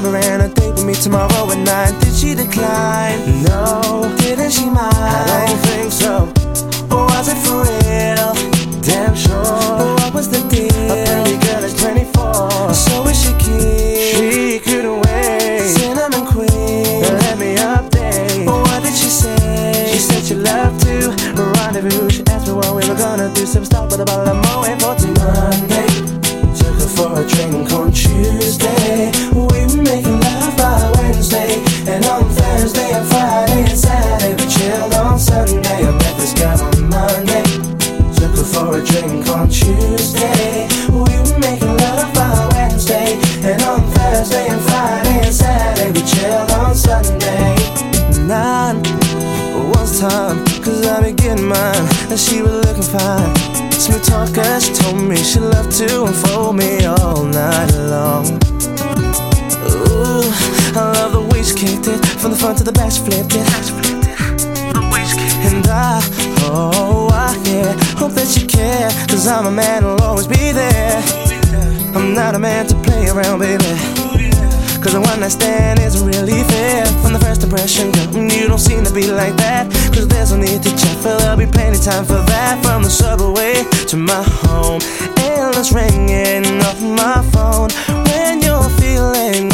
her and a date with me tomorrow at 9. Did she decline? No. Didn't she mind? I don't think so. Or was it for real? Damn sure. But what was the deal? A pretty girl is 24. So is she keen? She couldn't wait. Cinnamon queen, let me update. But what did she say? She said she loved to rendezvous. She asked me what we were gonna do. Some stop with a bottle of Moet for Monday. Took her for a drink on Tuesday. We were making love by Wednesday. And on Thursday and Friday and Saturday we chilled on Sunday. I met this girl on Monday. Took her for a drink on Tuesday. We were making love by Wednesday. And on Thursday and Friday and Saturday we chilled on Sunday. 9 was time, cause I be getting mine. And she was looking fine. Smooth talker, she told me she loved to unfold me all night long. Ooh, I love the way she kicked it. From the front to the back she flipped it. And yeah, hope that you care. Cause I'm a man who'll always be there. I'm not a man to play around, baby. Cause a one night stand isn't really fair. From the first impression, girl, you don't seem to be like that. Cause there's no need to check, for there'll be plenty time for that. From the subway to my home, endless ringing off my phone. When you're feeling